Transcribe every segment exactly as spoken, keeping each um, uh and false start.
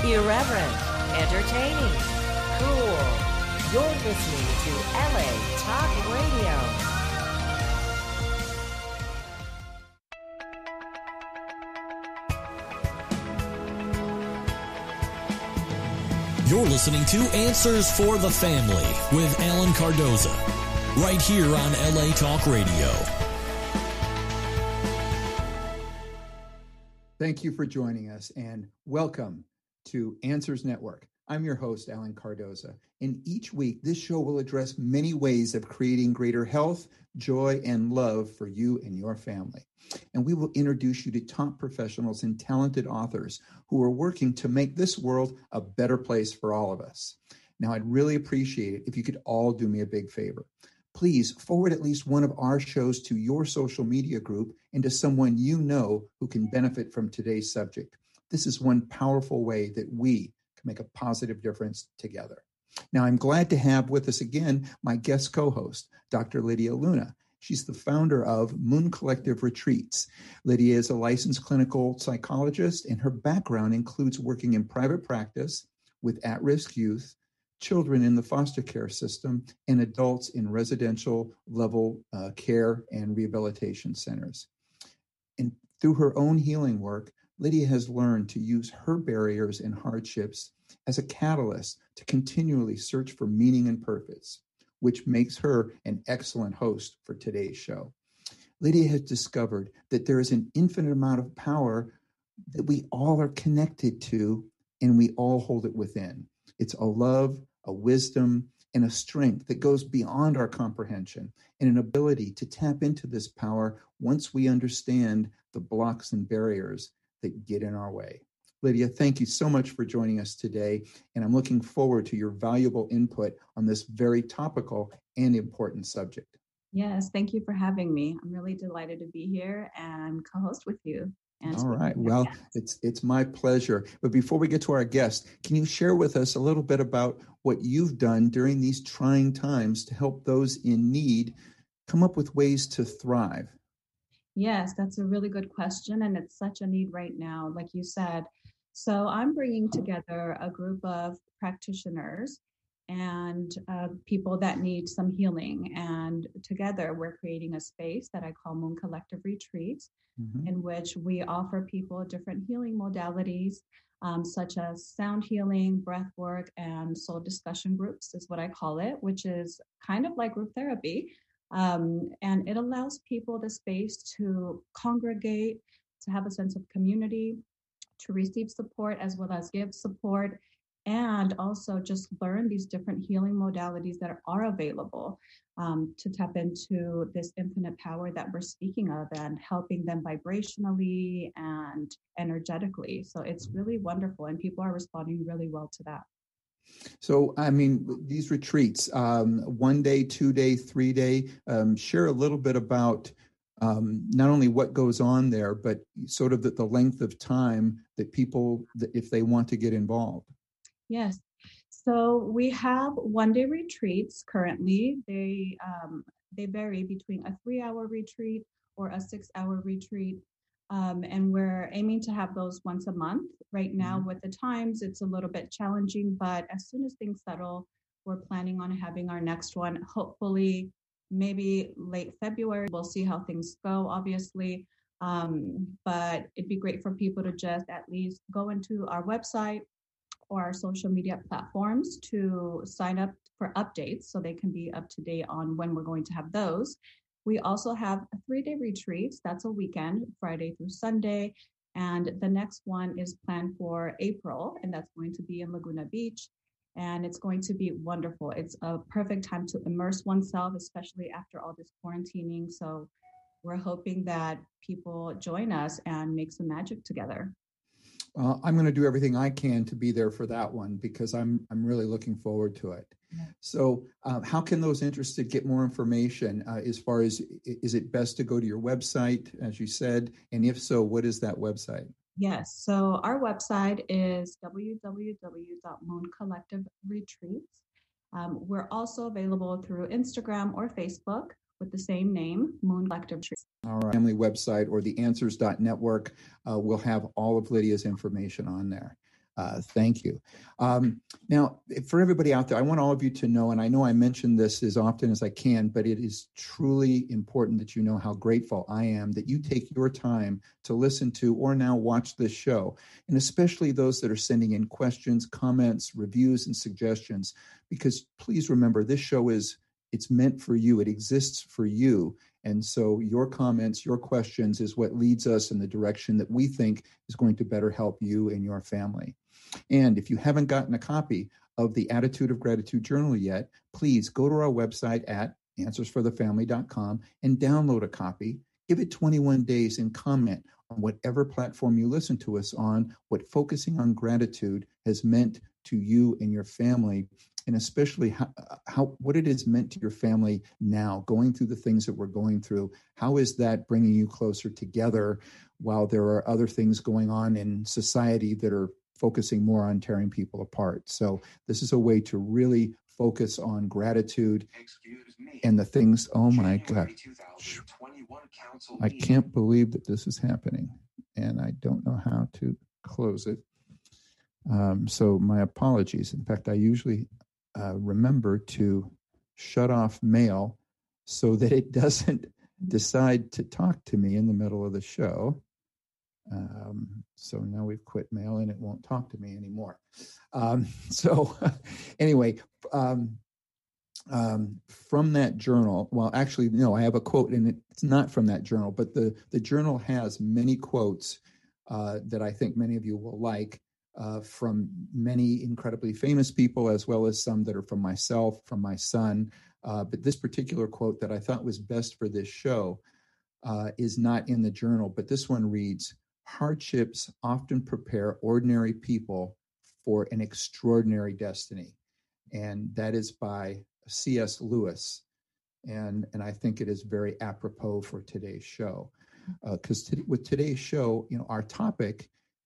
Irreverent, entertaining, cool. You're listening to L A Talk Radio. You're listening to Answers for the Family with Alan Cardoza, right here on L A Talk Radio. Thank you for joining us and welcome to Answers Network. I'm your host, Alan Cardoza, and each week this show will address many ways of creating greater health, joy, and love for you and your family. And we will introduce you to top professionals and talented authors who are working to make this world a better place for all of us. Now, I'd really appreciate it if you could all do me a big favor. Please forward at least one of our shows to your social media group and to someone you know who can benefit from today's subject. This is one powerful way that we can make a positive difference together. Now, I'm glad to have with us again my guest co-host, Doctor Lydia Luna. She's the founder of Moon Collective Retreats. Lydia is a licensed clinical psychologist, and her background includes working in private practice with at-risk youth, children in the foster care system, and adults in residential level uh, care and rehabilitation centers. And through her own healing work, Lydia has learned to use her barriers and hardships as a catalyst to continually search for meaning and purpose, which makes her an excellent host for today's show. Lydia has discovered that there is an infinite amount of power that we all are connected to, and we all hold it within. It's a love, a wisdom, and a strength that goes beyond our comprehension, and an ability to tap into this power once we understand the blocks and barriers that get in our way. Lydia, thank you so much for joining us today, and I'm looking forward to your valuable input on this very topical and important subject. Yes, thank you for having me. I'm really delighted to be here and co-host with you. And All right. Well, it's it's my pleasure. But before we get to our guest, can you share with us a little bit about what you've done during these trying times to help those in need come up with ways to thrive? Yes, that's a really good question. And it's such a need right now, like you said. So I'm bringing together a group of practitioners and uh, people that need some healing. And together we're creating a space that I call Moon Collective Retreats, mm-hmm. in which we offer people different healing modalities, um, such as sound healing, breath work, and soul discussion groups is what I call it, which is kind of like group therapy. Um, and it allows people the space to congregate, to have a sense of community, to receive support as well as give support, and also just learn these different healing modalities that are available um, to tap into this infinite power that we're speaking of and helping them vibrationally and energetically. So it's really wonderful, and people are responding really well to that. So, I mean, these retreats, um, one day, two day, three day, um, share a little bit about um, not only what goes on there, but sort of the, the length of time that people, if they want to get involved. Yes. So we have one day retreats currently. They, um, they vary between a three hour retreat or a six hour retreat. Um, and we're aiming to have those once a month. Right now, mm-hmm. with the times, it's a little bit challenging, but as soon as things settle, we're planning on having our next one, hopefully maybe late February. We'll see how things go, obviously. Um, but it'd be great for people to just at least go into our website or our social media platforms to sign up for updates so they can be up to date on when we're going to have those. We also have a three-day retreats. That's a weekend, Friday through Sunday. And the next one is planned for April, and that's going to be in Laguna Beach. And it's going to be wonderful. It's a perfect time to immerse oneself, especially after all this quarantining. So we're hoping that people join us and make some magic together. Uh, I'm going to do everything I can to be there for that one because I'm I'm really looking forward to it. Yeah. So um, how can those interested get more information uh, as far as, is it best to go to your website, as you said? And if so, what is that website? Yes. So our website is w w w dot moon collective retreats. Um, we're also available through Instagram or Facebook with the same name, Moon Collective Retreats. All right. Family website or the answers dot network uh, will have all of Lydia's information on there. Uh, thank you. Um, now, for everybody out there, I want all of you to know, and I know I mention this as often as I can, but it is truly important that you know how grateful I am that you take your time to listen to or now watch this show, and especially those that are sending in questions, comments, reviews, and suggestions, because please remember, this show is, it's meant for you. It exists for you. And so your comments, your questions is what leads us in the direction that we think is going to better help you and your family. And if you haven't gotten a copy of the Attitude of Gratitude Journal yet, please go to our website at answers for the family dot com and download a copy. Give it twenty-one days and comment on whatever platform you listen to us on, what focusing on gratitude has meant to you and your family, and especially how, how what it has meant to your family now, going through the things that we're going through. How is that bringing you closer together while there are other things going on in society that are focusing more on tearing people apart? So this is a way to really focus on gratitude and the things. Oh my God. I can't believe that this is happening, and I don't know how to close it. Um, so my apologies. In fact, I usually uh, remember to shut off mail so that it doesn't decide to talk to me in the middle of the show. Um, so now we've quit mail and it won't talk to me anymore. Um, so anyway, um, um, from that journal, well, actually, no, I have a quote, and it's not from that journal, but the, the journal has many quotes uh, that I think many of you will like, uh, from many incredibly famous people, as well as some that are from myself, from my son. Uh, but this particular quote that I thought was best for this show uh, is not in the journal, but this one reads, "Hardships often prepare ordinary people for an extraordinary destiny." And that is by C S Lewis. And, and I think it is very apropos for today's show. Because uh, t- with today's show, you know, our topic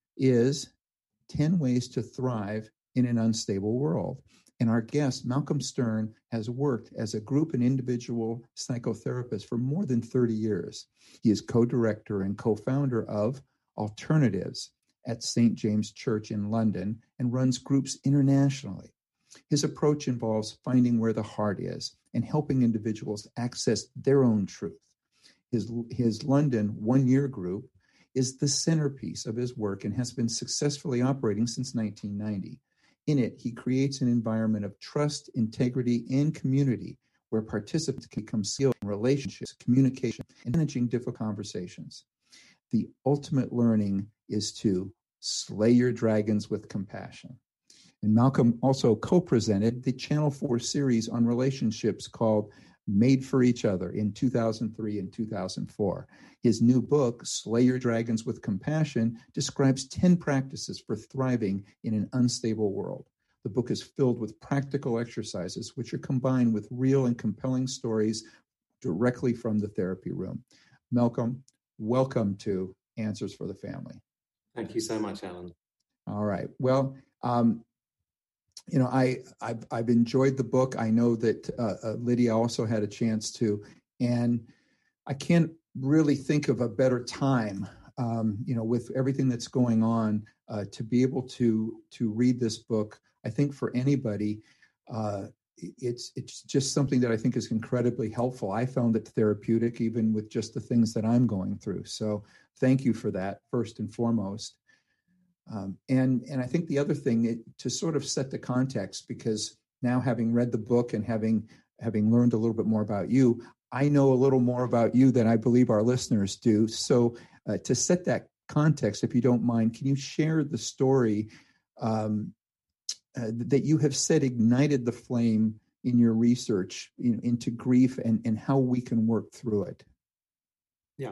is ten ways to thrive in an unstable world. And our guest, Malcolm Stern, has worked as a group and individual psychotherapist for more than thirty years. He is co-director and co-founder of Alternatives at Saint James Church in London and runs groups internationally. His approach involves finding where the heart is and helping individuals access their own truth. His, his London one-year group is the centerpiece of his work and has been successfully operating since nineteen ninety. In it, he creates an environment of trust, integrity, and community where participants can become skilled in relationships, communication, and managing difficult conversations. The ultimate learning is to slay your dragons with compassion. And Malcolm also co-presented the Channel four series on relationships called Made for Each Other in two thousand three and two thousand four. His new book, Slay Your Dragons with Compassion, describes ten practices for thriving in an unstable world. The book is filled with practical exercises, which are combined with real and compelling stories directly from the therapy room. Malcolm, welcome to Answers for the Family. Thank you so much, Alan. All right. Well, um, you know, I, I've, I've enjoyed the book. I know that uh, uh, Lydia also had a chance to, and I can't really think of a better time, um, you know, with everything that's going on, uh, to be able to to read this book. I think for anybody, uh, it's it's just something that I think is incredibly helpful. I found it therapeutic, even with just the things that I'm going through. So thank you for that, first and foremost. Um, and and I think the other thing, it, to sort of set the context, because now having read the book and having having learned a little bit more about you, I know a little more about you than I believe our listeners do. So uh, to set that context, if you don't mind, can you share the story um, uh, that you have said ignited the flame in your research, you know, into grief, and, and how we can work through it? Yeah.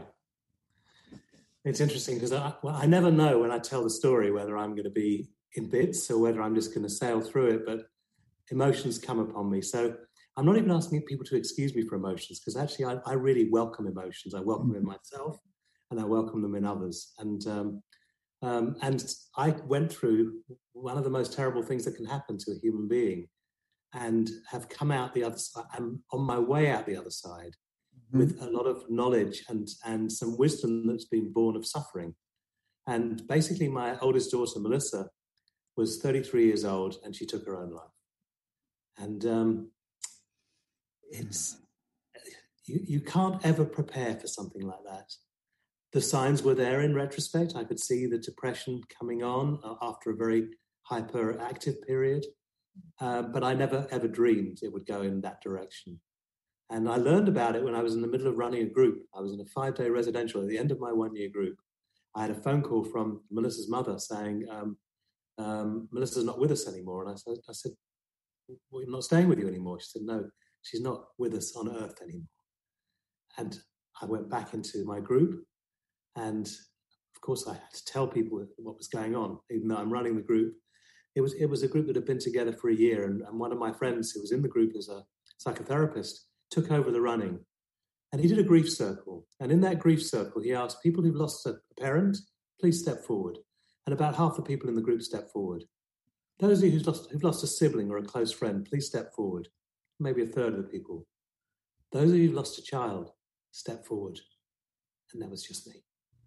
It's interesting because I, well, I never know when I tell the story whether I'm going to be in bits or whether I'm just going to sail through it, but emotions come upon me. So I'm not even asking people to excuse me for emotions, because actually I, I really welcome emotions. I welcome them in myself and I welcome them in others. And um, um, and I went through one of the most terrible things that can happen to a human being and have come out the other side. I'm on my way out the other side with a lot of knowledge and, and some wisdom that's been born of suffering. And basically my oldest daughter, Melissa, was thirty-three years old, and she took her own life. And um, it's you, you can't ever prepare for something like that. The signs were there in retrospect. I could see the depression coming on after a very hyperactive period, uh, but I never ever dreamed it would go in that direction. And I learned about it when I was in the middle of running a group. I was in a five-day residential at the end of my one-year group. I had a phone call from Melissa's mother saying, um, um, Melissa's not with us anymore. And I said, I said, well, I'm not staying with you anymore. She said, no, she's not with us on earth anymore. And I went back into my group. And of course, I had to tell people what was going on, even though I'm running the group. It was it was a group that had been together for a year. And, and one of my friends who was in the group as a psychotherapist took over the running. And he did a grief circle. And in that grief circle, he asked people who've lost a parent, please step forward. And about half the people in the group stepped forward. Those of you who've lost, who've lost a sibling or a close friend, please step forward. Maybe a third of the people. Those of you who've lost a child, step forward. And that was just me.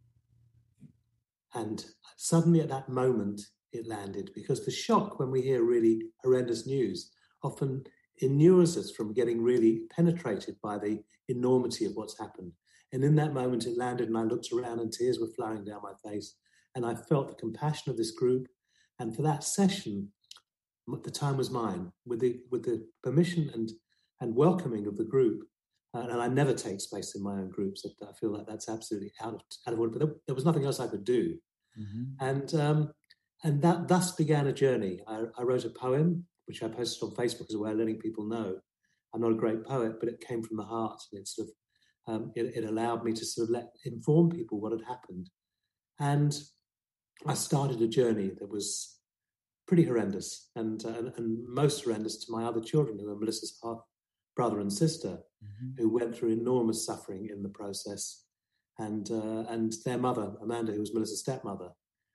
And suddenly at that moment, it landed, because the shock when we hear really horrendous news often inures us from getting really penetrated by the enormity of what's happened. And in that moment it landed, and I looked around and tears were flowing down my face, and I felt the compassion of this group. And for that session, the time was mine, with the with the permission and and welcoming of the group. Uh, and I never take space in my own groups. I feel like that's absolutely out of out of order. But there, there was nothing else I could do. Mm-hmm. And um, and that thus began a journey. I, I wrote a poem, which I posted on Facebook as a way of letting people know I'm not a great poet, but it came from the heart. And it sort of um, it, it allowed me to sort of let inform people what had happened. And I started a journey that was pretty horrendous, and uh, and, and most horrendous to my other children, who are Melissa's half brother and sister, mm-hmm. who went through enormous suffering in the process, and uh, and their mother, Amanda, who was Melissa's stepmother,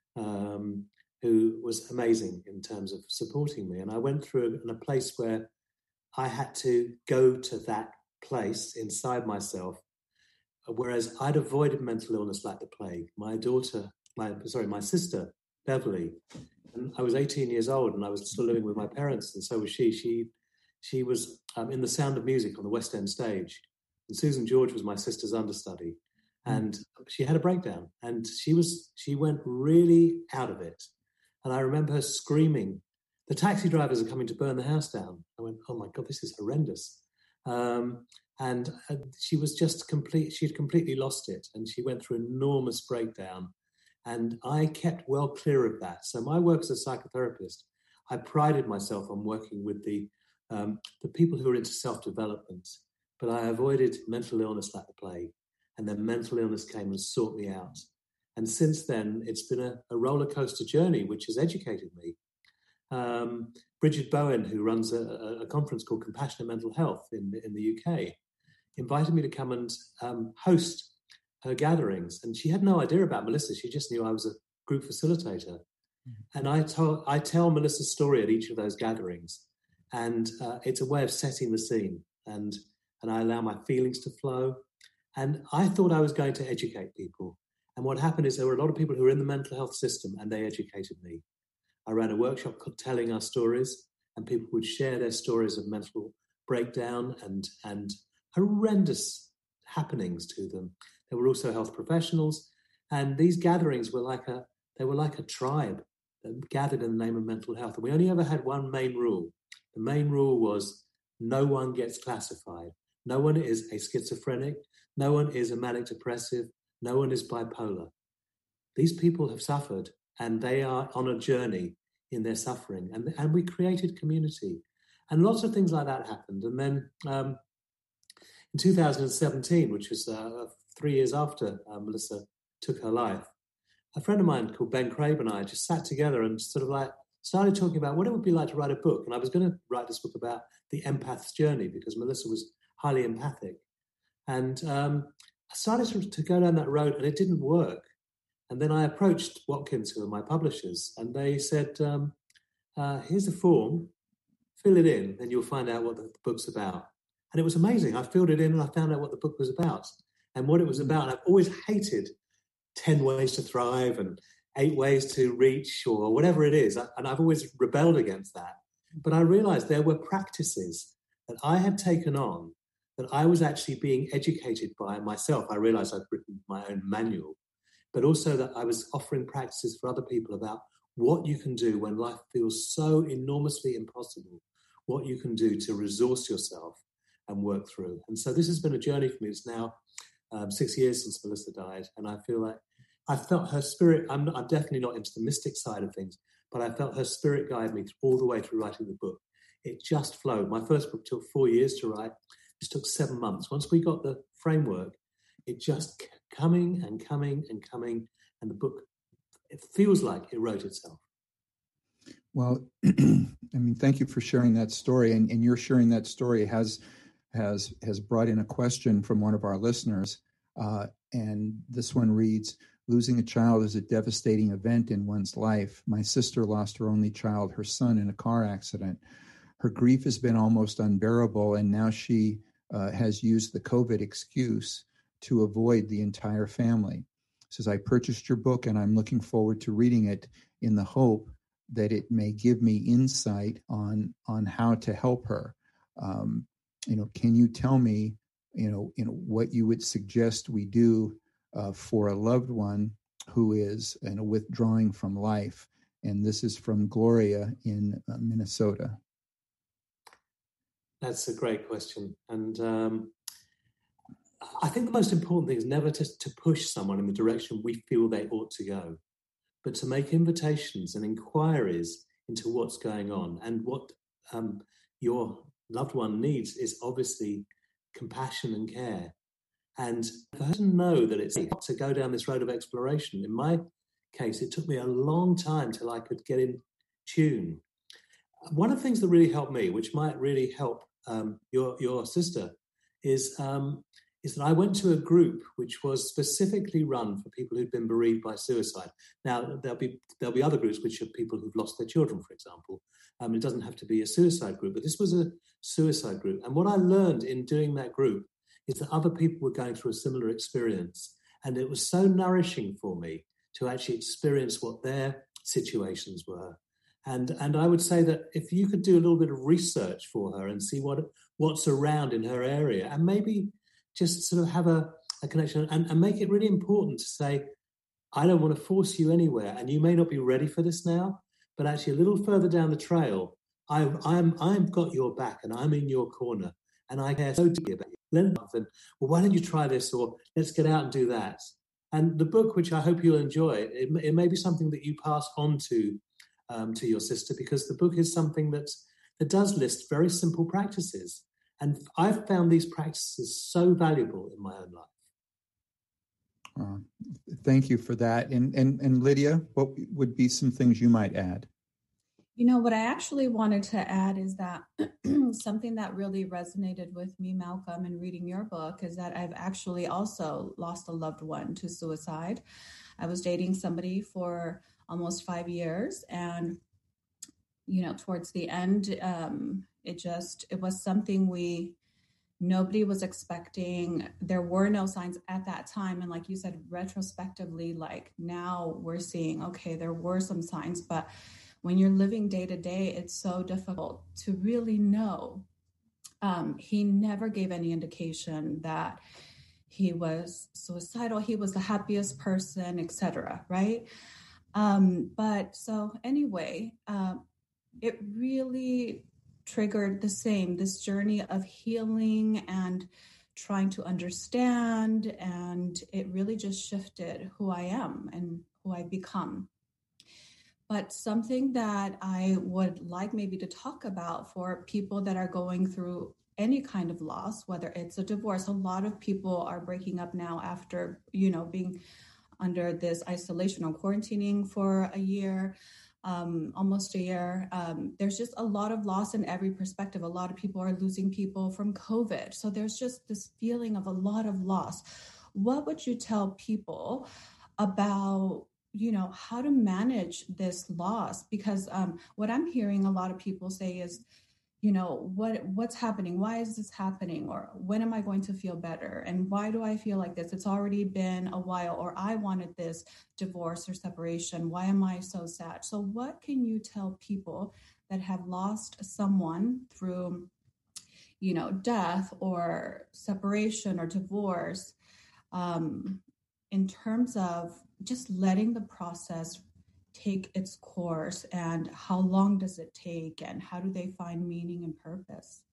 um, who was amazing in terms of supporting me. And I went through in a place where I had to go to that place inside myself, whereas I'd avoided mental illness like the plague. My daughter, my sorry, my sister, Beverly, and I was eighteen years old, and I was still living with my parents, and so was she. She she was um, in The Sound of Music on the West End stage, and Susan George was my sister's understudy, and she had a breakdown, and she was she went really out of it. And I remember her screaming, "The taxi drivers are coming to burn the house down." I went, "Oh my God, this is horrendous." Um, and uh, she was just complete, she'd completely lost it. And she went through enormous breakdown. And I kept well clear of that. So my work as a psychotherapist, I prided myself on working with the, um, the people who are into self-development. But I avoided mental illness like the plague. And then mental illness came and sought me out. And since then, it's been a, a roller coaster journey, which has educated me. Um, Bridget Bowen, who runs a, a conference called Compassionate Mental Health in, in the U K, invited me to come and um, host her gatherings. And she had no idea about Melissa. She just knew I was a group facilitator. Mm-hmm. And I, told, I tell Melissa's story at each of those gatherings. And uh, it's a way of setting the scene. And, and I allow my feelings to flow. And I thought I was going to educate people. And what happened is there were a lot of people who were in the mental health system, and they educated me. I ran a workshop called Telling Our Stories, and people would share their stories of mental breakdown and, and horrendous happenings to them. There were also health professionals, and these gatherings were like a they were like a tribe that gathered in the name of mental health. And we only ever had one main rule. The main rule was no one gets classified. No one is a schizophrenic. No one is a manic depressive. No one is bipolar. These people have suffered, and they are on a journey in their suffering. And, and we created community. And lots of things like that happened. And then um, in two thousand seventeen, which was uh, three years after uh, Melissa took her life, a friend of mine called Ben Crabe and I just sat together and sort of like started talking about what it would be like to write a book. And I was going to write this book about the empath's journey, because Melissa was highly empathic. And um, I started to go down that road, and it didn't work. And then I approached Watkins, who are my publishers, and they said, um, uh, here's a form, fill it in, and you'll find out what the book's about. And it was amazing. I filled it in, and I found out what the book was about. And what it was about, I've always hated ten Ways to Thrive and eight ways to reach or whatever it is. And I've always rebelled against that. But I realized there were practices that I had taken on that I was actually being educated by myself. I realized I'd written my own manual, but also that I was offering practices for other people about what you can do when life feels so enormously impossible, what you can do to resource yourself and work through. And so this has been a journey for me. It's now um, six years since Melissa died, and I feel like I felt her spirit. I'm, not, I'm definitely not into the mystic side of things, but I felt her spirit guide me all the way through writing the book. It just flowed. My first book took four years to write. This took seven months. Once we got the framework, it just kept coming and coming and coming, and the book, it feels like it wrote itself. Well, I mean, thank you for sharing that story, and, and your sharing that story has has has brought in a question from one of our listeners, uh, and this one reads, losing a child is a devastating event in one's life. My sister lost her only child, her son, in a car accident. Her grief has been almost unbearable, and now she uh, has used the COVID excuse to avoid the entire family. Says, I purchased your book, and I'm looking forward to reading it in the hope that it may give me insight on on how to help her. Um, you know, can you tell me, you know, you know what you would suggest we do uh, for a loved one who is, you know, withdrawing from life? And this is from Gloria in uh, Minnesota. That's a great question, and um, I think the most important thing is never to, to push someone in the direction we feel they ought to go, but to make invitations and inquiries into what's going on. And what um, your loved one needs is obviously compassion and care. And for her to know that it's to go down this road of exploration. In my case, it took me a long time till I could get in tune. One of the things that really helped me, which might really help um, your your sister, is um, is that I went to a group which was specifically run for people who'd been bereaved by suicide. Now, there'll be there'll be other groups which are people who've lost their children, for example. Um, it doesn't have to be a suicide group, but this was a suicide group. And what I learned in doing that group is that other people were going through a similar experience. And it was so nourishing for me to actually experience what their situations were. And and I would say that if you could do a little bit of research for her and see what what's around in her area, and maybe just sort of have a, a connection and, and make it really important to say, I don't want to force you anywhere, and you may not be ready for this now, but actually a little further down the trail, I, I'm, I've got your back and I'm in your corner and I care so deeply about you. And, well, why don't you try this, or let's get out and do that. And the book, which I hope you'll enjoy, it, it may be something that you pass on to um, to your sister, because the book is something that, that does list very simple practices. And I've found these practices so valuable in my own life. Uh, thank you for that. And, and and Lydia, what would be some things you might add? You know, what I actually wanted to add is that something that really resonated with me, Malcolm, in reading your book is that I've actually also lost a loved one to suicide. I was dating somebody for almost five years. And, you know, towards the end, um, it just, it was something we, nobody was expecting. There were no signs at that time. And like you said, retrospectively, like now we're seeing, okay, there were some signs, but when you're living day to day, it's so difficult to really know. Um, he never gave any indication that he was suicidal. He was the happiest person, et cetera, right? Um, but so anyway, uh, it really triggered the same, this journey of healing and trying to understand. And it really just shifted who I am and who I become. But something that I would like maybe to talk about for people that are going through any kind of loss, whether it's a divorce, a lot of people are breaking up now after, you know, being under this isolation or quarantining for a year, um, almost a year. Um, there's just a lot of loss in every perspective. A lot of people are losing people from COVID. So there's just this feeling of a lot of loss. What would you tell people about, you know, how to manage this loss? Because um, what I'm hearing a lot of people say is, you know, what what's happening? Why is this happening? Or when am I going to feel better? And why do I feel like this? It's already been a while, or I wanted this divorce or separation. Why am I so sad? So what can you tell people that have lost someone through, you know, death or separation or divorce, um, in terms of just letting the process take its course, and how long does it take, and how do they find meaning and purpose?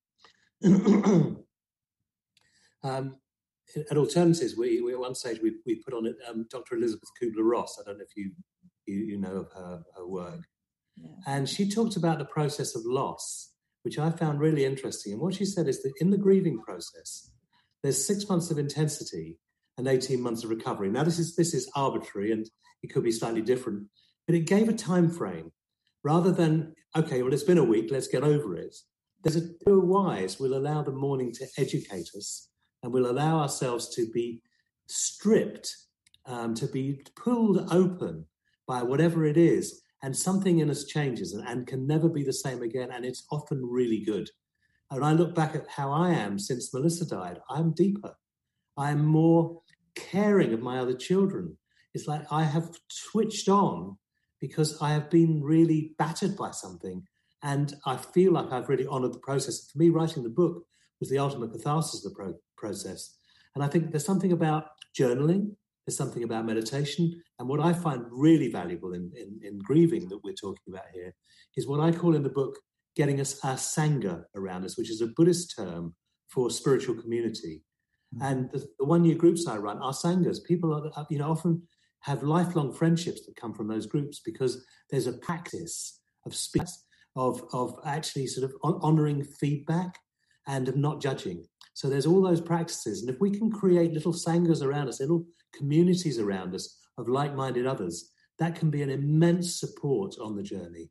um, at Alternatives, we, we at one stage we, we put on it um, Doctor Elizabeth Kubler-Ross. I don't know if you you, you know of her, her work. Yeah. And she talked about the process of loss, which I found really interesting. And what she said is that in the grieving process, there's six months of intensity and eighteen months of recovery. Now, this is this is arbitrary, and it could be slightly different, but it gave a time frame rather than, okay, well, it's been a week, let's get over it. There's a two wise will allow the mourning to educate us, and will allow ourselves to be stripped, um, to be pulled open by whatever it is, and something in us changes and, and can never be the same again, and it's often really good. And I look back at how I am since Melissa died, I'm deeper. I'm more caring of my other children. It's like I have switched on because I have been really battered by something, and I feel like I've really honoured the process. For me, writing the book was the ultimate catharsis of the pro- process. And I think there's something about journaling, there's something about meditation, and what I find really valuable in, in, in grieving that we're talking about here is what I call in the book getting us our sangha around us, which is a Buddhist term for spiritual community. And the, the one-year groups I run are sanghas. People, are, you know, often have lifelong friendships that come from those groups because there's a practice of speech, of of actually sort of honouring feedback and of not judging. So there's all those practices, and if we can create little sanghas around us, little communities around us of like-minded others, that can be an immense support on the journey.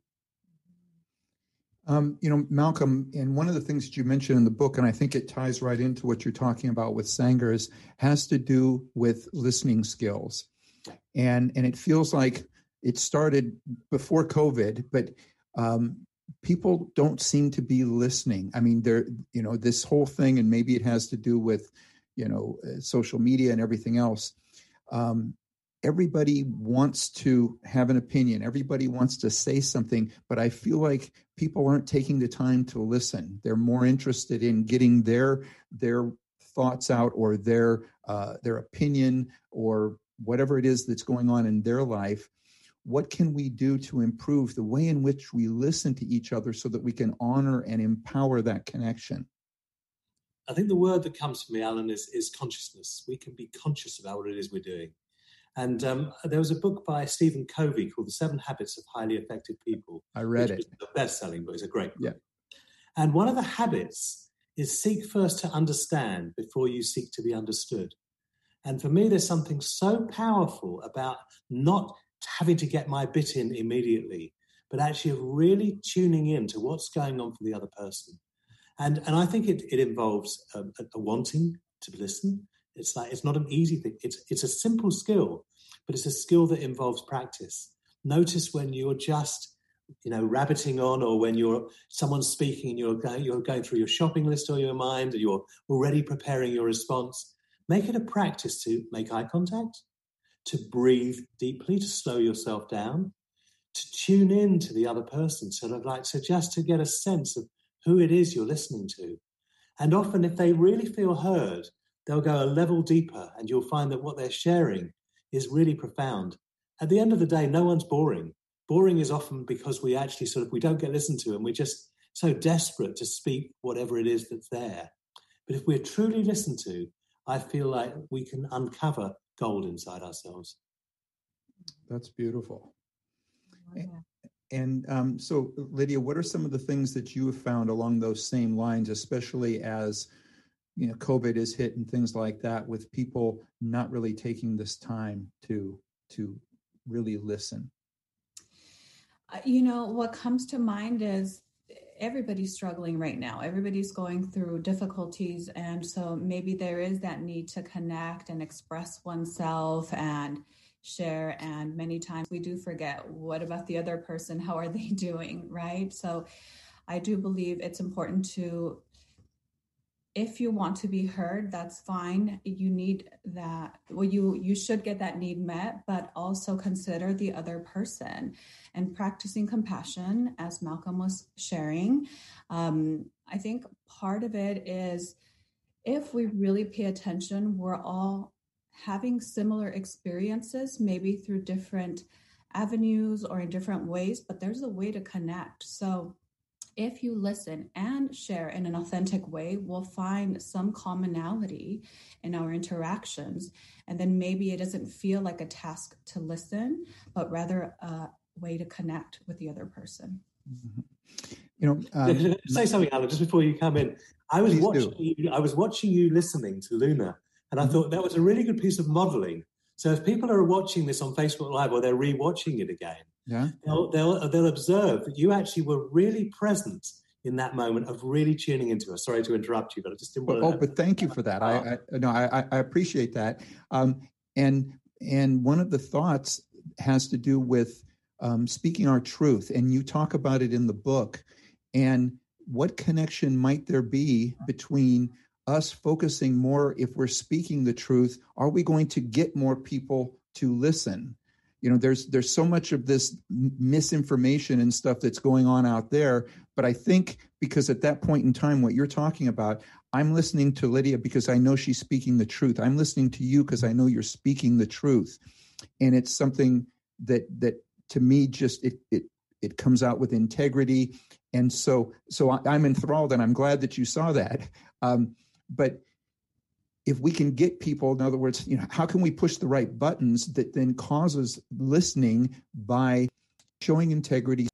Um, you know, Malcolm, and one of the things that you mentioned in the book, and I think it ties right into what you're talking about with sanghas, has to do with listening skills. And and it feels like it started before COVID, but um, people don't seem to be listening. I mean, they're, you know, this whole thing, and maybe it has to do with, you know, uh, social media and everything else. Um, Everybody wants to have an opinion. Everybody wants to say something, but I feel like people aren't taking the time to listen. They're more interested in getting their their thoughts out, or their uh, their opinion, or whatever it is that's going on in their life. What can we do to improve the way in which we listen to each other so that we can honor and empower that connection? I think the word that comes to me, Alan, is, is consciousness. We can be conscious about what it is we're doing. And um, there was a book by Stephen Covey called The Seven Habits of Highly Effective People. I read it. It's a best-selling book. It's a great book. Yeah. And one of the habits is seek first to understand before you seek to be understood. And for me, there's something so powerful about not having to get my bit in immediately, but actually of really tuning in to what's going on for the other person. And and I think it, it involves a, a wanting to listen. It's like, it's not an easy thing. It's it's a simple skill, but it's a skill that involves practice. Notice when you're just, you know, rabbiting on, or when you're someone's speaking and you're going, you're going through your shopping list or your mind, and you're already preparing your response. Make it a practice to make eye contact, to breathe deeply, to slow yourself down, to tune in to the other person, sort of like, so just to get a sense of who it is you're listening to. And often if they really feel heard, they'll go a level deeper, and you'll find that what they're sharing is really profound. At the end of the day, no one's boring. Boring is often because we actually sort of, we don't get listened to, and we're just so desperate to speak whatever it is that's there. But if we're truly listened to, I feel like we can uncover gold inside ourselves. That's beautiful. Yeah. And um, so, Lydia, what are some of the things that you have found along those same lines, especially as, you know, COVID is hit and things like that, with people not really taking this time to to really listen? Uh, you know, what comes to mind is everybody's struggling right now. Everybody's going through difficulties. And so maybe there is that need to connect and express oneself and share. And many times we do forget, what about the other person? How are they doing? Right? So I do believe it's important to, if you want to be heard, that's fine. You need that. Well, you, you should get that need met, but also consider the other person and practicing compassion, as Malcolm was sharing. Um, I think part of it is if we really pay attention, we're all having similar experiences, maybe through different avenues or in different ways, but there's a way to connect. So if you listen and share in an authentic way, we'll find some commonality in our interactions. And then maybe it doesn't feel like a task to listen, but rather a way to connect with the other person. Mm-hmm. You know, um, say something, Alan, just before you come in. I was watching you, I was watching you listening to Luna, and I mm-hmm. thought that was a really good piece of modeling. So if people are watching this on Facebook Live or they're re-watching it again, yeah. they'll, they'll they'll observe that you actually were really present in that moment of really tuning into us. Sorry to interrupt you, but I just didn't want to. Oh, know. but thank you for that. I, I no, I, I appreciate that. Um, and and one of the thoughts has to do with um, speaking our truth, and you talk about it in the book. And what connection might there be between us focusing more, if we're speaking the truth, are we going to get more people to listen? You know, there's there's so much of this misinformation and stuff that's going on out there. But I think because at that point in time, what you're talking about, I'm listening to Lydia because I know she's speaking the truth. I'm listening to you because I know you're speaking the truth. And it's something that that to me just it it it comes out with integrity. And so so I'm enthralled, and I'm glad that you saw that. Um, but if we can get people, in other words, you know, how can we push the right buttons that then causes listening by showing integrity?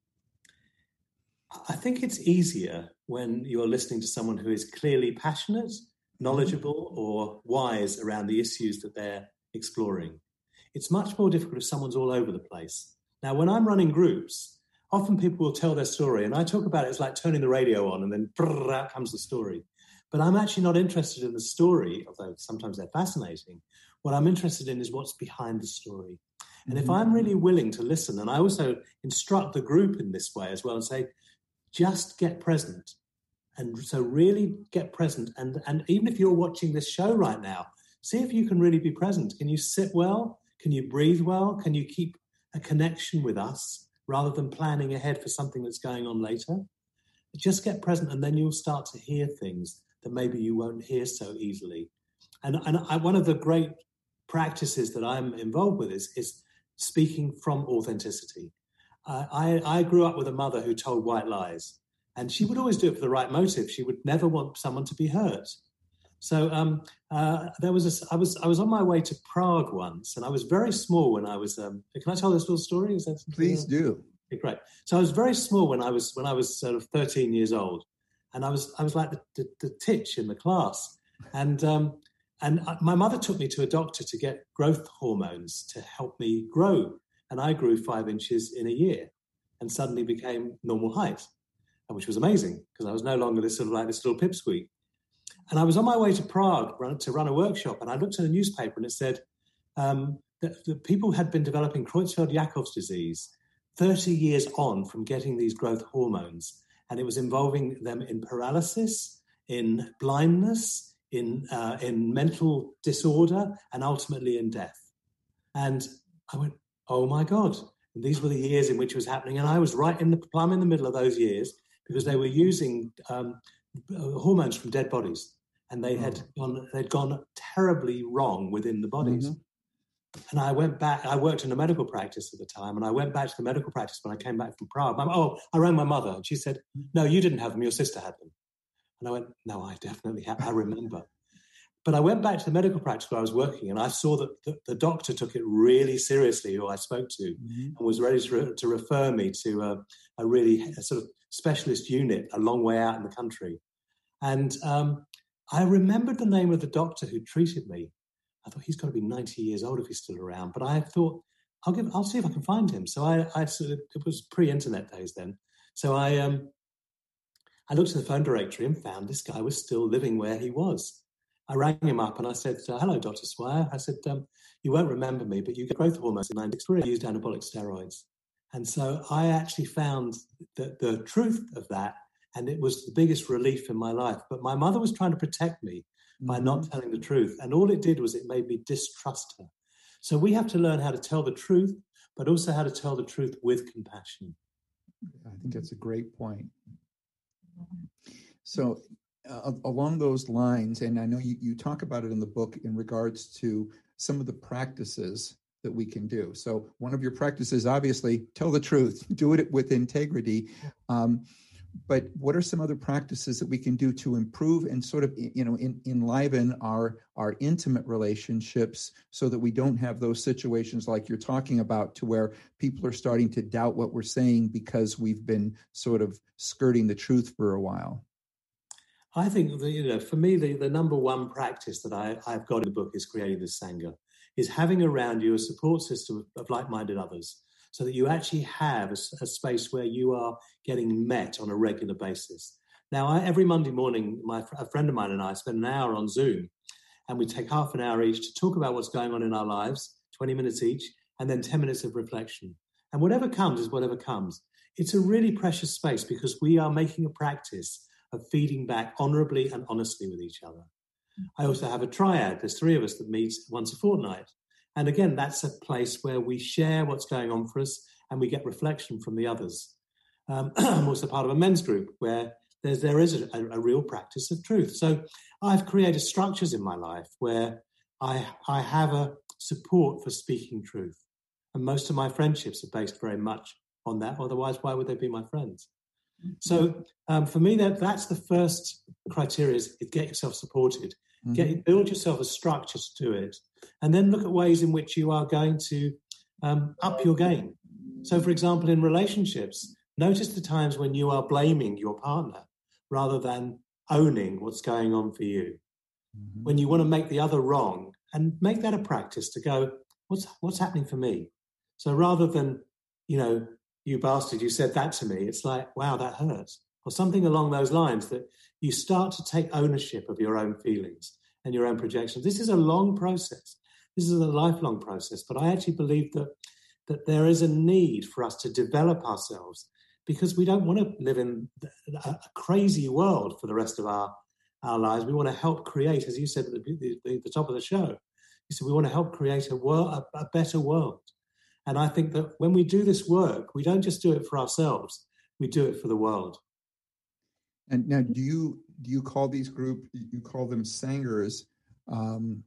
I think it's easier when you're listening to someone who is clearly passionate, knowledgeable, or wise around the issues that they're exploring. It's much more difficult if someone's all over the place. Now, when I'm running groups, often people will tell their story, and I talk about it as like turning the radio on, and then brrr, out comes the story. But I'm actually not interested in the story, although sometimes they're fascinating. What I'm interested in is what's behind the story. And mm-hmm. if I'm really willing to listen, and I also instruct the group in this way as well and say, just get present. And so really get present. And, and even if you're watching this show right now, see if you can really be present. Can you sit well? Can you breathe well? Can you keep a connection with us rather than planning ahead for something that's going on later? Just get present, and then you'll start to hear things that maybe you won't hear so easily. And, and I, one of the great practices that I'm involved with is, is speaking from authenticity. Uh, I, I grew up with a mother who told white lies, and she would always do it for the right motive. She would never want someone to be hurt. So um, uh, there was a, I was I was on my way to Prague once, and I was very small when I was. Um, can I tell this little story? Is that Please do. Okay, great. So I was very small when I was when I was sort of thirteen years old, and I was I was like the, the, the titch in the class, and um, and my mother took me to a doctor to get growth hormones to help me grow, and I grew five inches in a year, and suddenly became normal height, which was amazing because I was no longer this sort of like this little pipsqueak. And I was on my way to Prague run, to run a workshop, and I looked at a newspaper and it said um, that, that people had been developing Creutzfeldt-Jakob's disease thirty years on from getting these growth hormones. And it was involving them in paralysis, in blindness, in uh, in mental disorder, and ultimately in death. And I went, oh my God. And these were the years in which it was happening. And I was right in the plumb in the middle of those years because they were using um, hormones from dead bodies. And they had gone, they'd gone terribly wrong within the bodies. Mm-hmm. And I went back, I worked in a medical practice at the time, and I went back to the medical practice when I came back from Prague. I'm, oh, I rang my mother, and she said, no, you didn't have them, your sister had them. And I went, no, I definitely had, I remember. But I went back to the medical practice where I was working, and I saw that the, the doctor took it really seriously, who I spoke to, mm-hmm. and was ready to, to refer me to a, a really a sort of specialist unit a long way out in the country. And um, I remembered the name of the doctor who treated me. I thought, he's got to be ninety years old if he's still around. But I thought, I'll give, I'll see if I can find him. So I, I sort of, it was pre-internet days then. So I, um, I looked at the phone directory and found this guy was still living where he was. I rang him up and I said, hello, Doctor Swire. I said, um, you won't remember me, but you get growth hormones in ninety-three. I used anabolic steroids. And so I actually found the, the truth of that, and it was the biggest relief in my life. But my mother was trying to protect me by mm-hmm. not telling the truth. And all it did was it made me distrust her. So we have to learn how to tell the truth, but also how to tell the truth with compassion. I think that's a great point. So uh, along those lines, and I know you, you talk about it in the book in regards to some of the practices that we can do. So one of your practices, obviously, tell the truth, do it with integrity. Um, but what are some other practices that we can do to improve and sort of, you know, in, enliven our our intimate relationships so that we don't have those situations like you're talking about, to where people are starting to doubt what we're saying because we've been sort of skirting the truth for a while? I think, that, you know, for me, the, the number one practice that I, I've got in the book is creating this Sangha, is having around you a support system of like-minded others, so that you actually have a, a space where you are getting met on a regular basis. Now, I, every Monday morning, my a friend of mine and I spend an hour on Zoom, and we take half an hour each to talk about what's going on in our lives, twenty minutes each, and then ten minutes of reflection. And whatever comes is whatever comes. It's a really precious space because we are making a practice of feeding back honorably and honestly with each other. I also have a triad. There's three of us that meet once a fortnight. And again, that's a place where we share what's going on for us and we get reflection from the others. Um, I'm also part of a men's group where there's, there is a, a real practice of truth. So I've created structures in my life where I, I have a support for speaking truth. And most of my friendships are based very much on that. Otherwise, why would they be my friends? So um, for me, that that's the first criteria, is get yourself supported. Mm-hmm. Get build yourself a structure to do it. And then look at ways in which you are going to um, up your game. So, for example, in relationships, notice the times when you are blaming your partner rather than owning what's going on for you. Mm-hmm. When you want to make the other wrong, and make that a practice to go, what's what's happening for me? So rather than, you know, you bastard, you said that to me, it's like, wow, that hurts. Or something along those lines, that you start to take ownership of your own feelings and your own projections. This is a long process. This is a lifelong process. But I actually believe that that there is a need for us to develop ourselves, because we don't want to live in a crazy world for the rest of our, our lives. We want to help create, as you said at the, the, the top of the show, you said we want to help create a world, a, a better world. And I think that when we do this work, we don't just do it for ourselves, we do it for the world. And now, do you do you call these group, you call them Sanghas? Um,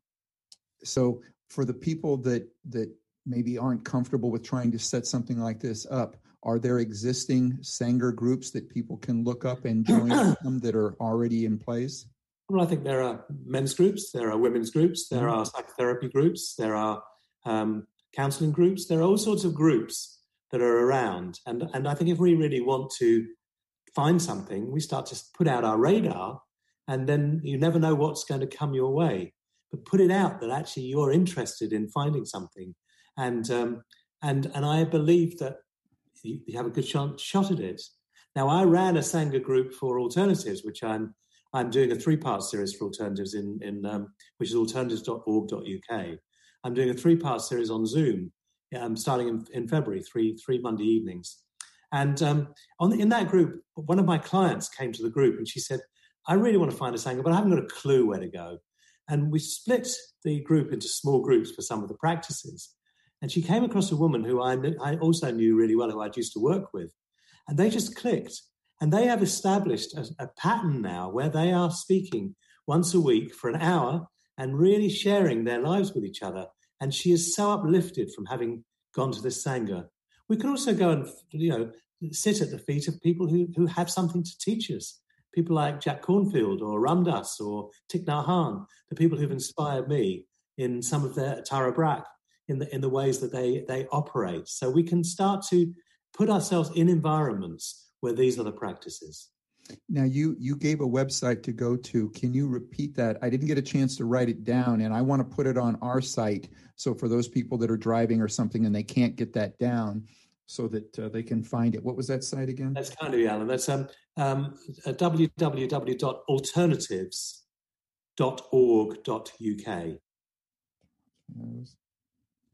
so for the people that that maybe aren't comfortable with trying to set something like this up, are there existing Sangha groups that people can look up and join them that are already in place? Well, I think there are men's groups, there are women's groups, there mm-hmm. are psychotherapy groups, there are um, counseling groups, there are all sorts of groups that are around. And, and I think if we really want to find something, we start to put out our radar, and then you never know what's going to come your way. But put it out that actually you're interested in finding something. And um, and and I believe that you, you have a good shot, shot at it. Now, I ran a Sangha group for alternatives, which I'm I'm doing a three-part series for alternatives in, in um, which is alternatives dot org dot U K. I'm doing a three-part series on Zoom, um, starting in, in February, three three Monday evenings. And um, on the, in that group, one of my clients came to the group and she said, I really want to find a Sangha, but I haven't got a clue where to go. And we split the group into small groups for some of the practices. And she came across a woman who I, knew, I also knew really well, who I'd used to work with. And they just clicked. And they have established a, a pattern now where they are speaking once a week for an hour and really sharing their lives with each other. And she is so uplifted from having gone to this Sangha. We could also go and, you know, sit at the feet of people who, who have something to teach us. People like Jack Cornfield or Ram Dass or Thich Nhat Hanh, the people who've inspired me in some of their Tara Brach, in the in the ways that they, they operate. So we can start to put ourselves in environments where these are the practices. Now, you you gave a website to go to. Can you repeat that? I didn't get a chance to write it down, and I want to put it on our site. So for those people that are driving or something and they can't get that down, so that uh, they can find it. What was that site again? That's kind of you, Alan. That's um, um, w w w dot alternatives dot org dot U K.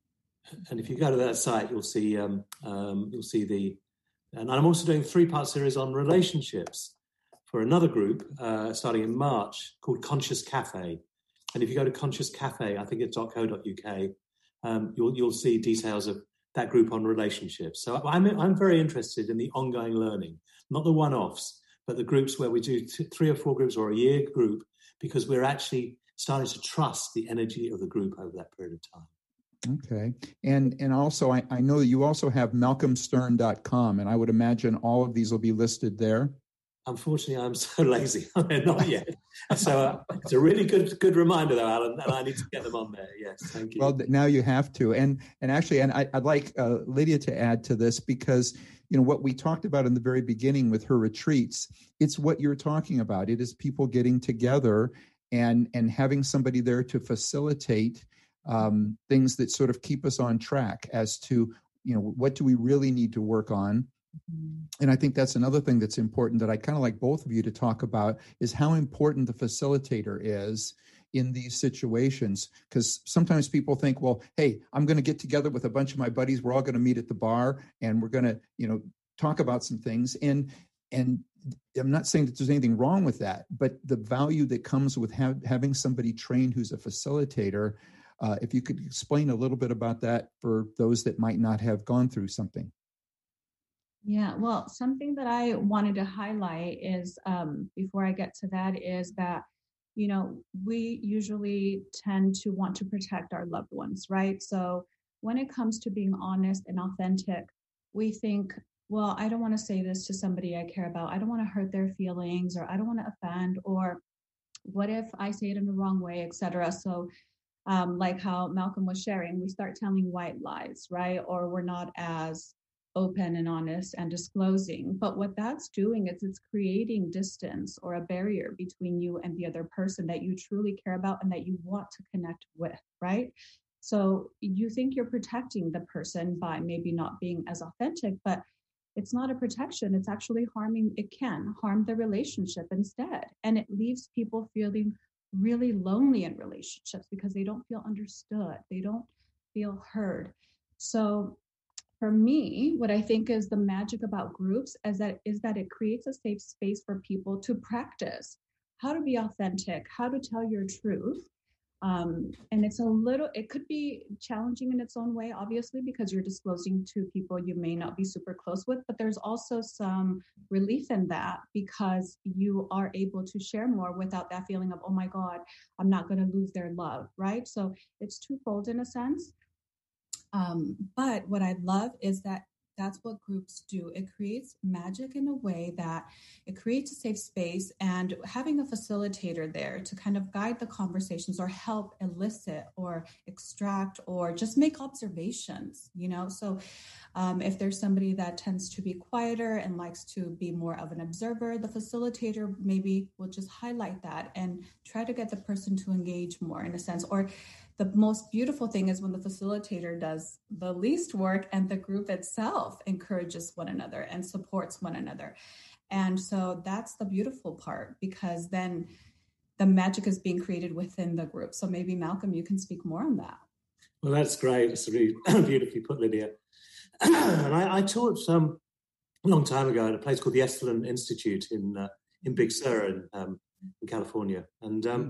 And if you go to that site, you'll see um, um, you'll see the. And I'm also doing a three-part series on relationships for another group uh, starting in March called Conscious Cafe. And if you go to Conscious Cafe, I think it's .co.uk, um, you'll you'll see details of that group on relationships. So I'm I'm very interested in the ongoing learning, not the one-offs, but the groups where we do t- three or four groups or a year group, because we're actually starting to trust the energy of the group over that period of time. Okay. And and also, I, I know that you also have malcolm stern dot com, and I would imagine all of these will be listed there. Unfortunately, I'm so lazy. Not yet. So uh, it's a really good good reminder, though, Alan, and I need to get them on there. Yes, thank you. Well, now you have to. And and actually, and I, I'd like uh, Lydia to add to this, because, you know, what we talked about in the very beginning with her retreats, it's what you're talking about. It is people getting together and and having somebody there to facilitate um, things that sort of keep us on track as to, you know, what do we really need to work on. And I think that's another thing that's important that I kind of like both of you to talk about, is how important the facilitator is in these situations. Because sometimes people think, well, hey, I'm going to get together with a bunch of my buddies. We're all going to meet at the bar and we're going to, you know, talk about some things. And and I'm not saying that there's anything wrong with that, but the value that comes with ha- having somebody trained who's a facilitator, uh, if you could explain a little bit about that for those that might not have gone through something. Yeah, well, something that I wanted to highlight is, um, before I get to that, is that, you know, we usually tend to want to protect our loved ones, right? So when it comes to being honest and authentic, we think, well, I don't want to say this to somebody I care about. I don't want to hurt their feelings, or I don't want to offend, or what if I say it in the wrong way, et cetera. So um, like how Malcolm was sharing, we start telling white lies, right? Or we're not as open and honest and disclosing. But what that's doing is it's creating distance or a barrier between you and the other person that you truly care about and that you want to connect with, right? So you think you're protecting the person by maybe not being as authentic, but it's not a protection. It's actually harming. It can harm the relationship instead. And it leaves people feeling really lonely in relationships because they don't feel understood. They don't feel heard. So for me, what I think is the magic about groups is that is that it creates a safe space for people to practice how to be authentic, how to tell your truth. Um, and it's a little, it could be challenging in its own way, obviously, because you're disclosing to people you may not be super close with, but there's also some relief in that because you are able to share more without that feeling of, oh my God, I'm not going to lose their love, right? So it's twofold in a sense. Um, but what I love is that that's what groups do. It creates magic in a way that it creates a safe space, and having a facilitator there to kind of guide the conversations or help elicit or extract or just make observations, you know? So um, if there's somebody that tends to be quieter and likes to be more of an observer, the facilitator maybe will just highlight that and try to get the person to engage more in a sense. Or the most beautiful thing is when the facilitator does the least work and the group itself encourages one another and supports one another. And so that's the beautiful part, because then the magic is being created within the group. So maybe Malcolm, you can speak more on that. Well, that's great. It's really beautifully put, Lydia. And I, I taught um, a long time ago at a place called the Esalen Institute in uh, in Big Sur in, um, in California. And um,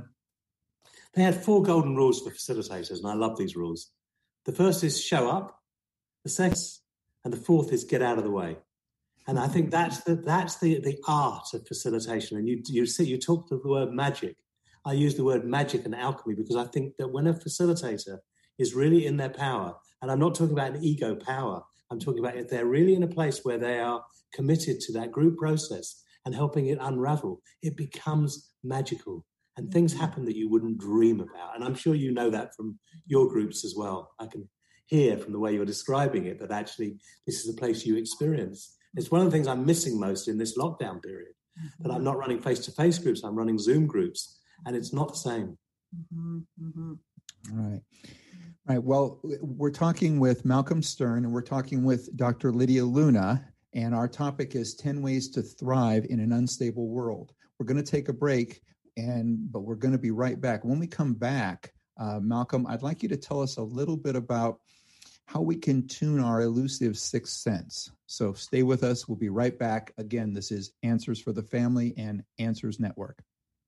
they had four golden rules for facilitators, and I love these rules. The first is show up, the second, and the fourth is get out of the way. And I think that's the that's the, the art of facilitation. And you you see, you talked of the word magic. I use the word magic and alchemy because I think that when a facilitator is really in their power, and I'm not talking about an ego power, I'm talking about if they're really in a place where they are committed to that group process and helping it unravel, it becomes magical. And things happen that you wouldn't dream about. And I'm sure you know that from your groups as well. I can hear from the way you're describing it that actually this is a place you experience. It's one of the things I'm missing most in this lockdown period, that I'm not running face-to-face groups, I'm running Zoom groups, and it's not the same. Mm-hmm, mm-hmm. All right. All right. Well, we're talking with Malcolm Stern, and we're talking with Doctor Lydia Luna, and our topic is ten ways to thrive in an unstable world. We're going to take a break. And but we're going to be right back. When we come back, uh, Malcolm, I'd like you to tell us a little bit about how we can tune our elusive sixth sense. So stay with us. We'll be right back. Again, this is Answers for the Family and Answers Network.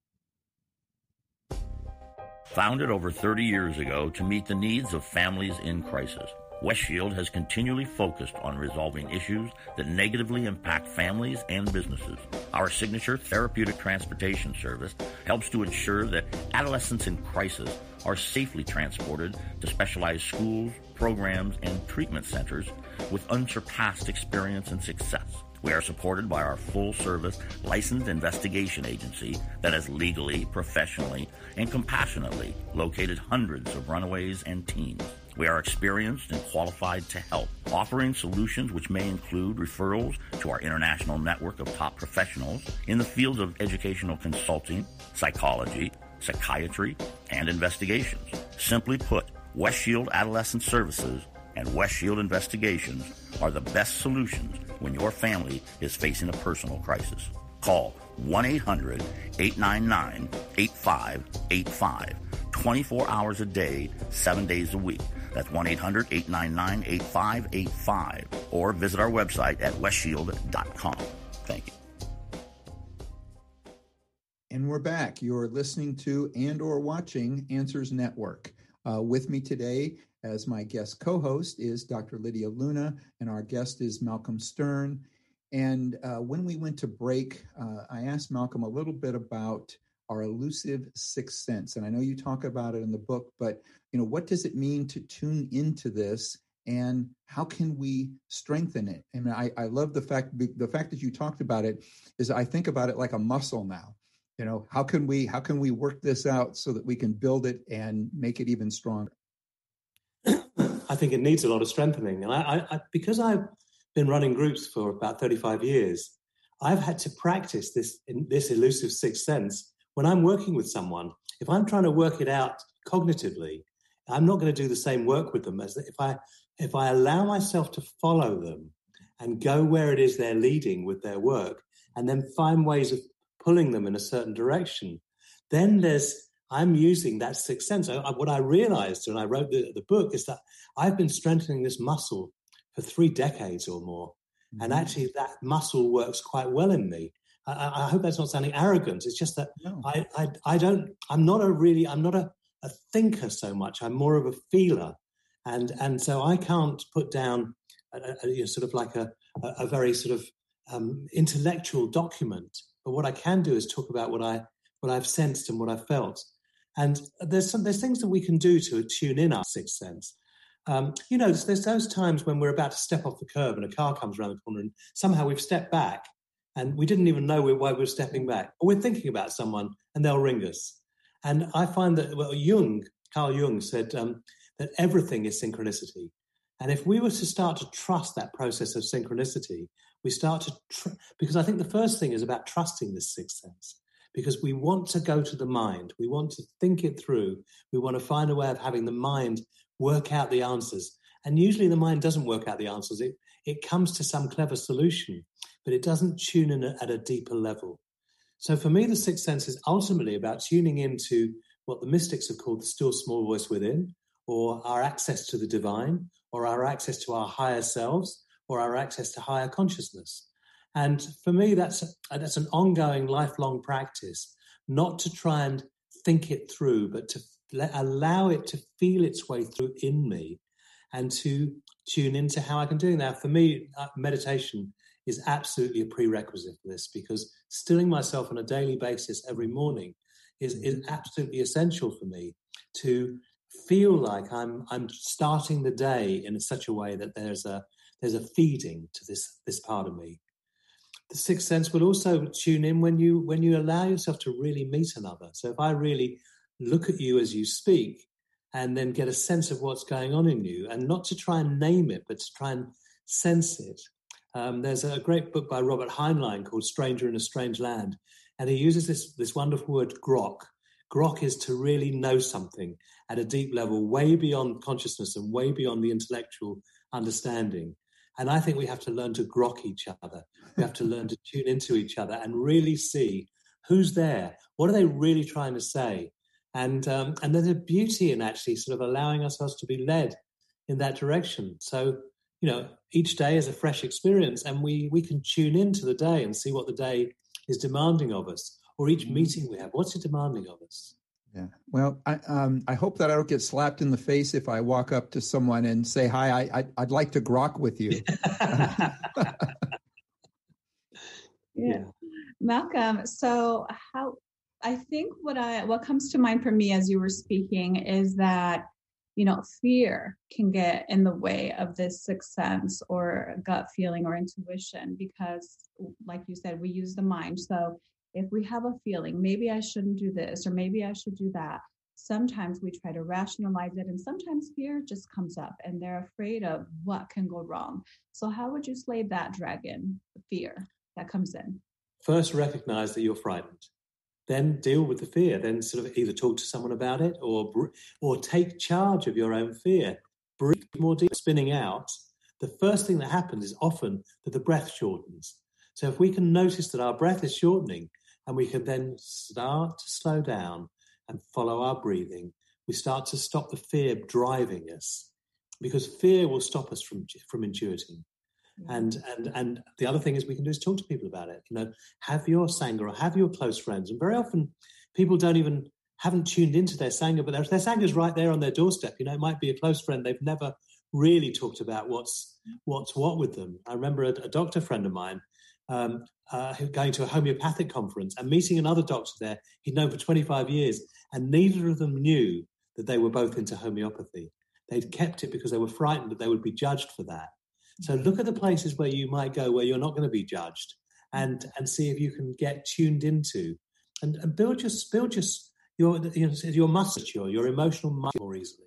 Founded over thirty years ago to meet the needs of families in crisis, West Shield has continually focused on resolving issues that negatively impact families and businesses. Our signature therapeutic transportation service helps to ensure that adolescents in crisis are safely transported to specialized schools, programs, and treatment centers with unsurpassed experience and success. We are supported by our full-service licensed investigation agency that has legally, professionally, and compassionately located hundreds of runaways and teens. We are experienced and qualified to help, offering solutions which may include referrals to our international network of top professionals in the fields of educational consulting, psychology, psychiatry, and investigations. Simply put, West Shield Adolescent Services and West Shield Investigations are the best solutions when your family is facing a personal crisis. Call one eight hundred, eight nine nine, eight five eight five, twenty-four hours a day, seven days a week. That's one eight hundred, eight nine nine, eight five eight five, or visit our website at west shield dot com. Thank you. And we're back. You're listening to and or watching Answers Network. Uh, with me today as my guest co-host is Doctor Lydia Luna, and our guest is Malcolm Stern. And uh, when we went to break, uh, I asked Malcolm a little bit about our elusive sixth sense. And I know you talk about it in the book, but you know, what does it mean to tune into this, and how can we strengthen it? And I, I love the fact the fact that you talked about it is I think about it like a muscle now. You know, how can we how can we work this out so that we can build it and make it even stronger? I think it needs a lot of strengthening. And I, I, because I've been running groups for about thirty-five years, I've had to practice this, this elusive sixth sense. When I'm working with someone, if I'm trying to work it out cognitively, I'm not going to do the same work with them as if I, if I allow myself to follow them and go where it is they're leading with their work, and then find ways of pulling them in a certain direction. Then there's, I'm using that sixth sense. I, what I realized when I wrote the, the book is that I've been strengthening this muscle for three decades or more. Mm-hmm. And actually that muscle works quite well in me. I, I hope that's not sounding arrogant. It's just that no. I, I, I don't, I'm not a really, I'm not a, a thinker so much. I'm more of a feeler. And, and so I can't put down a, a, you know, sort of like a, a, a very sort of um, intellectual document. But what I can do is talk about what I what I've sensed and what I've felt. And there's some there's things that we can do to tune in our sixth sense. Um, you know, there's, there's those times when we're about to step off the curb and a car comes around the corner and somehow we've stepped back and we didn't even know why we were stepping back. Or we're thinking about someone and they'll ring us. And I find that, well, Jung, Carl Jung said um, that everything is synchronicity. And if we were to start to trust that process of synchronicity, we start to, tr- because I think the first thing is about trusting this sixth sense, because we want to go to the mind. We want to think it through. We want to find a way of having the mind work out the answers. And usually the mind doesn't work out the answers. It, it comes to some clever solution, but it doesn't tune in at a deeper level. So for me, the sixth sense is ultimately about tuning into what the mystics have called the still small voice within, or our access to the divine, or our access to our higher selves, or our access to higher consciousness. And for me, that's a, that's an ongoing, lifelong practice, not to try and think it through, but to let, allow it to feel its way through in me and to tune into how I can do that. For me, uh, meditation is absolutely a prerequisite for this, because stilling myself on a daily basis every morning is, is absolutely essential for me to feel like I'm I'm starting the day in such a way that there's a there's a feeding to this this part of me. The sixth sense will also tune in when you when you allow yourself to really meet another. So if I really look at you as you speak and then get a sense of what's going on in you, and not to try and name it, but to try and sense it. Um, there's a great book by Robert Heinlein called Stranger in a Strange Land, and he uses this this wonderful word grok. Grok is to really know something at a deep level, way beyond consciousness and way beyond the intellectual understanding. And I think we have to learn to grok each other. We have to learn to tune into each other and really see who's there. What are they really trying to say? And um, and there's a beauty in actually sort of allowing ourselves to be led in that direction. So, you know, each day is a fresh experience, and we we can tune into the day and see what the day is demanding of us, or each meeting we have. What's it demanding of us? Yeah. Well, I um, I hope that I don't get slapped in the face if I walk up to someone and say, hi, I, I, I'd like to grok with you. Yeah. Malcolm, so how I think what I what comes to mind for me as you were speaking is that, you know, fear can get in the way of this sixth sense or gut feeling or intuition, because like you said, we use the mind. So if we have a feeling, maybe I shouldn't do this, or maybe I should do that, sometimes we try to rationalize it, and sometimes fear just comes up and they're afraid of what can go wrong. So how would you slay that dragon, the fear that comes in? First, recognize that you're frightened. Then deal with the fear. Then sort of either talk to someone about it, or or take charge of your own fear. Breathe more deep, spinning out. The first thing that happens is often that the breath shortens. So if we can notice that our breath is shortening, and we can then start to slow down and follow our breathing, we start to stop the fear driving us, because fear will stop us from from intuiting. And and and the other thing is we can do is talk to people about it. You know, have your Sangha or have your close friends. And very often people don't even, haven't tuned into their Sangha, but their, their Sangha is right there on their doorstep. You know, it might be a close friend. They've never really talked about what's what's what with them. I remember a, a doctor friend of mine um, uh, going to a homeopathic conference and meeting another doctor there he'd known for twenty-five years, and neither of them knew that they were both into homeopathy. They'd kept it because they were frightened that they would be judged for that. So look at the places where you might go where you're not going to be judged, and and see if you can get tuned into and, and build your build your your you know, your muscle, your emotional muscle more easily.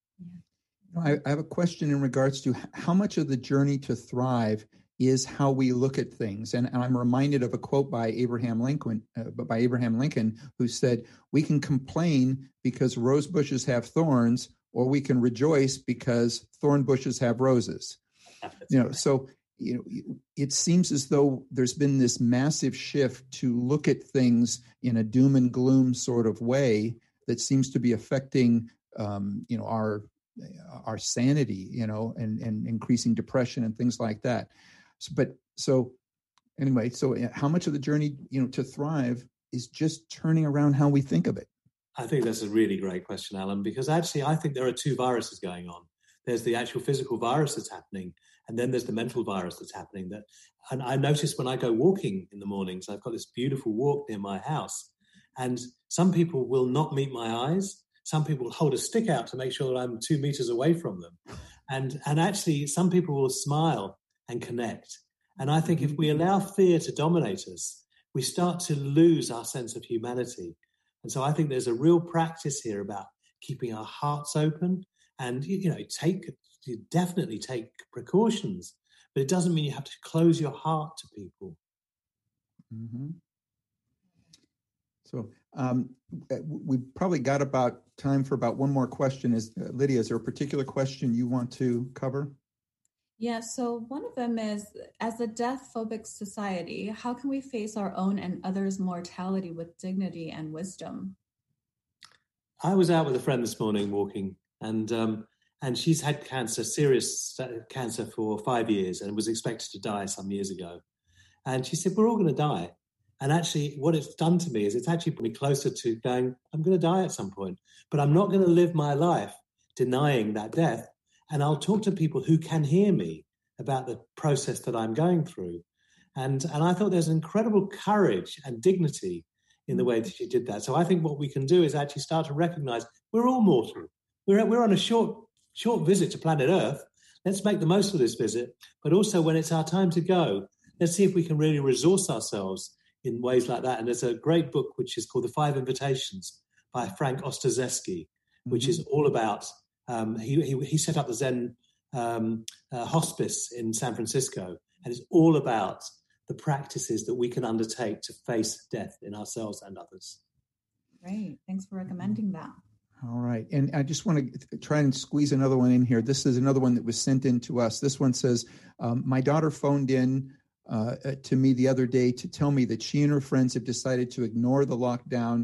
I, I have a question in regards to how much of the journey to thrive is how we look at things, and, and I'm reminded of a quote by Abraham Lincoln, uh, by Abraham Lincoln, who said, "We can complain because rose bushes have thorns, or we can rejoice because thorn bushes have roses." You know, so you know, it seems as though there's been this massive shift to look at things in a doom and gloom sort of way that seems to be affecting, um, you know, our our sanity, you know, and, and increasing depression and things like that. So, but so anyway, so how much of the journey, you know, to thrive is just turning around how we think of it? I think that's a really great question, Alan, because actually I think there are two viruses going on. There's the actual physical virus that's happening, and then there's the mental virus that's happening. That, and I notice when I go walking in the mornings, I've got this beautiful walk near my house, and some people will not meet my eyes. Some people will hold a stick out to make sure that I'm two meters away from them. And, and actually, some people will smile and connect. And I think if we allow fear to dominate us, we start to lose our sense of humanity. And so I think there's a real practice here about keeping our hearts open. And, you know, take you definitely take precautions, but it doesn't mean you have to close your heart to people. Mm-hmm. So um, we've probably got about time for about one more question. Is uh, Lydia, is there a particular question you want to cover? Yeah, so one of them is, as a death-phobic society, how can we face our own and others' mortality with dignity and wisdom? I was out with a friend this morning walking, and um, and she's had cancer, serious cancer for five years and was expected to die some years ago. And she said, we're all going to die. And actually what it's done to me is it's actually put me closer to going, I'm going to die at some point, but I'm not going to live my life denying that death. And I'll talk to people who can hear me about the process that I'm going through. And, and I thought there's incredible courage and dignity in the way that she did that. So I think what we can do is actually start to recognize we're all mortal. We're, we're on a short, short visit to planet Earth. Let's make the most of this visit. But also when it's our time to go, let's see if we can really resource ourselves in ways like that. And there's a great book which is called The Five Invitations by Frank Ostarzewski, mm-hmm. which is all about, um, he, he he set up the Zen um, uh, hospice in San Francisco, and it's all about the practices that we can undertake to face death in ourselves and others. Great. Thanks for recommending that. All right. And I just want to try and squeeze another one in here. This is another one that was sent in to us. This one says, um, my daughter phoned in uh, to me the other day to tell me that she and her friends have decided to ignore the lockdown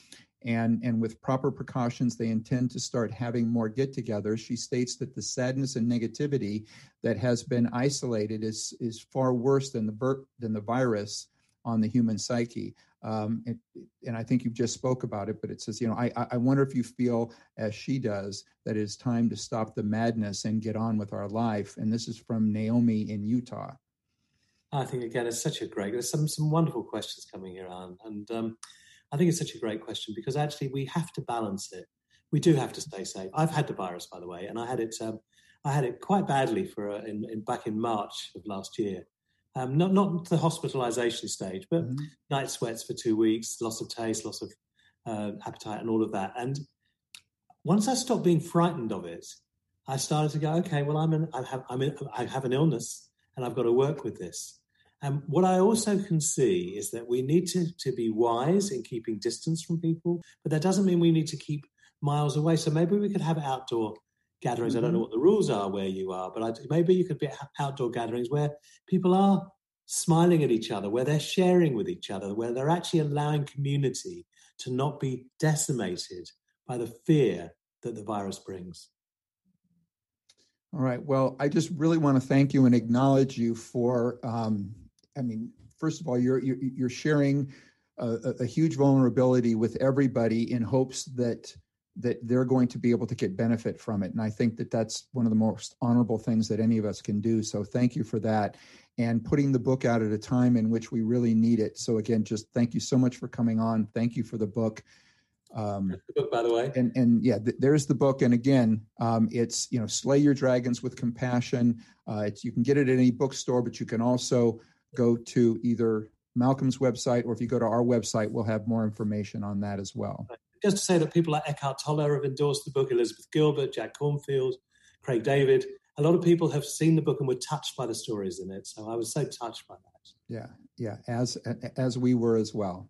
And, and with proper precautions, they intend to start having more get-togethers. She states that the sadness and negativity that has been isolated is, is far worse than the, vir- than the virus on the human psyche. Um, it, and I think you've just spoke about it, but it says, you know, I, I wonder if you feel, as she does, that it's time to stop the madness and get on with our life. And this is from Naomi in Utah. I think, again, it's such a great, there's some, some wonderful questions coming here, Alan. And um, I think it's such a great question because actually we have to balance it. We do have to stay safe. I've had the virus, by the way, and I had it um, I had it quite badly for uh, in, in back in March of last year. Um, not not the hospitalization stage, but mm-hmm. night sweats for two weeks, loss of taste, loss of uh, appetite, and all of that. And once I stopped being frightened of it, I started to go, okay, well, I'm an, I have I'm in, I have an illness, and I've got to work with this. And what I also can see is that we need to, to be wise in keeping distance from people, but that doesn't mean we need to keep miles away. So maybe we could have outdoor gatherings. Mm-hmm. I don't know what the rules are where you are, but I, maybe you could be outdoor gatherings where people are smiling at each other, where they're sharing with each other, where they're actually allowing community to not be decimated by the fear that the virus brings. All right. Well, I just really want to thank you and acknowledge you for, um, I mean, first of all, you're you're, you're sharing a, a huge vulnerability with everybody in hopes that that they're going to be able to get benefit from it. And I think that that's one of the most honorable things that any of us can do. So thank you for that and putting the book out at a time in which we really need it. So again, just thank you so much for coming on. Thank you for the book. Um, the book, by the way. And, and yeah, th- there's the book. And again, um, it's, you know, Slay Your Dragons with Compassion. Uh, it's, you can get it at any bookstore, but you can also go to either Malcolm's website, or if you go to our website, we'll have more information on that as well. Just to say that people like Eckhart Tolle have endorsed the book, Elizabeth Gilbert, Jack Cornfield, Craig David. A lot of people have seen the book and were touched by the stories in it. So I was so touched by that. Yeah, yeah, as as we were as well.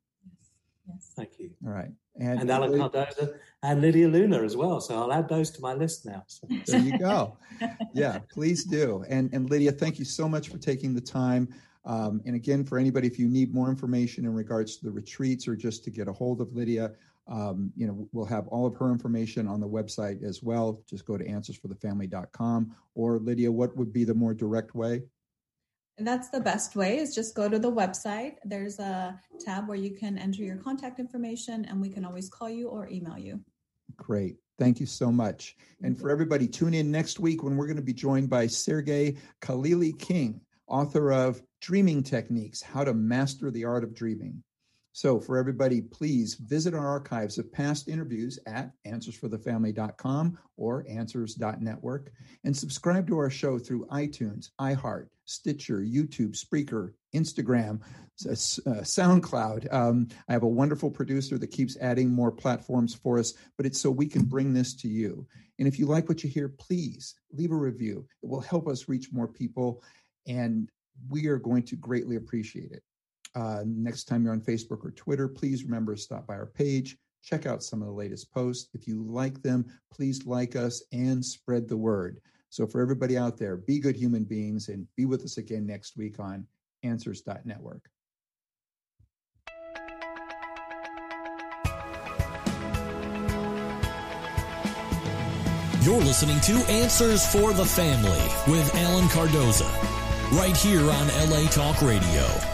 Yes. Thank you. All right. And, and Alan Cardoza and Lydia Luna as well. So I'll add those to my list now. So. There you go. Yeah, please do. And and Lydia, thank you so much for taking the time. Um, and again, for anybody, if you need more information in regards to the retreats or just to get a hold of Lydia, um, you know, we'll have all of her information on the website as well. Just go to answers for the family dot com. Or Lydia, what would be the more direct way? And that's the best way, is just go to the website. There's a tab where you can enter your contact information, and we can always call you or email you. Great. Thank you so much. And for everybody, tune in next week when we're going to be joined by Sergey Khalili King, author of Dreaming Techniques, How to Master the Art of Dreaming. So for everybody, please visit our archives of past interviews at answers for the family dot com or answers dot network, and subscribe to our show through iTunes, iHeart, Stitcher, YouTube, Spreaker, Instagram, uh, SoundCloud. Um, I have a wonderful producer that keeps adding more platforms for us, but it's so we can bring this to you. And if you like what you hear, please leave a review. It will help us reach more people, and we are going to greatly appreciate it. Uh, next time you're on Facebook or Twitter, please remember to stop by our page, check out some of the latest posts. If you like them, please like us and spread the word. So for everybody out there, be good human beings and be with us again next week on answers dot network. You're listening to Answers for the Family with Alan Cardoza, right here on L A Talk Radio.